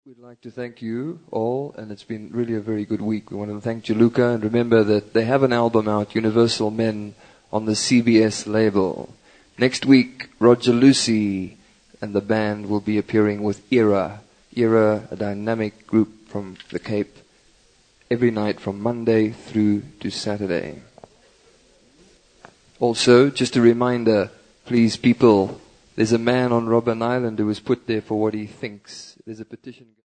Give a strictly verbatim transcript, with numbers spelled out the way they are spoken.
We'd like to thank you all, and it's been really a very good week. We want to thank Jaluka, and remember that they have an album out, Universal Men, on the C B S label. Next week, Roger Lucy and the band will be appearing with Era. Era, a dynamic group from the Cape, every night from Monday through to Saturday. Also, just a reminder, please people, there's a man on Robben Island who was put there for what he thinks. There's a petition.